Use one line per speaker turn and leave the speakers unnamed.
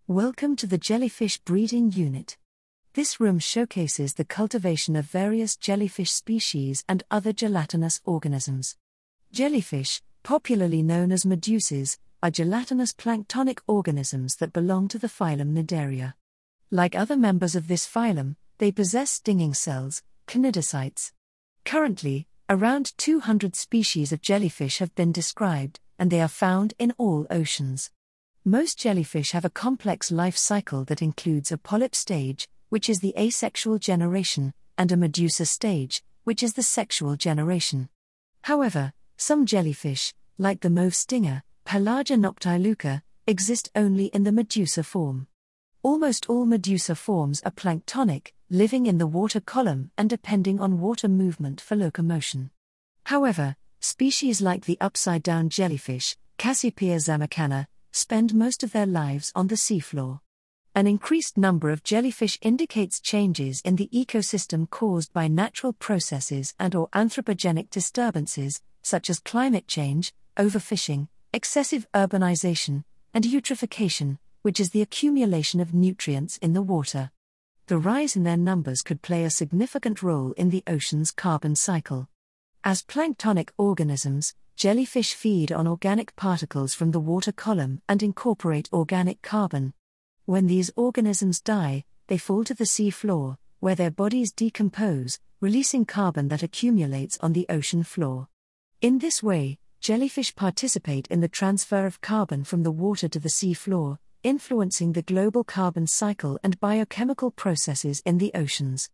Welcome to the Jellyfish Breeding Unit. This room showcases the cultivation of various jellyfish species and other gelatinous organisms. Jellyfish, popularly known as medusas, are gelatinous planktonic organisms that belong to the phylum Cnidaria. Like other members of this phylum, they possess stinging cells, cnidocytes. Currently, around 200 species of jellyfish have been described, and they are found in all oceans. Most jellyfish have a complex life cycle that includes a polyp stage, which is the asexual generation, and a medusa stage, which is the sexual generation. However, some jellyfish, like the mauve stinger, Pelagia noctiluca, exist only in the medusa form. Almost all medusa forms are planktonic, living in the water column and depending on water movement for locomotion. However, species like the upside-down jellyfish, Cassiopeia zamacana, spend most of their lives on the seafloor. An increased number of jellyfish indicates changes in the ecosystem caused by natural processes and/or anthropogenic disturbances, such as climate change, overfishing, excessive urbanization, and eutrophication, which is the accumulation of nutrients in the water. The rise in their numbers could play a significant role in the ocean's carbon cycle. As planktonic organisms, jellyfish feed on organic particles from the water column and incorporate organic carbon. When these organisms die, they fall to the sea floor, where their bodies decompose, releasing carbon that accumulates on the ocean floor. In this way, jellyfish participate in the transfer of carbon from the water to the sea floor, influencing the global carbon cycle and biochemical processes in the oceans.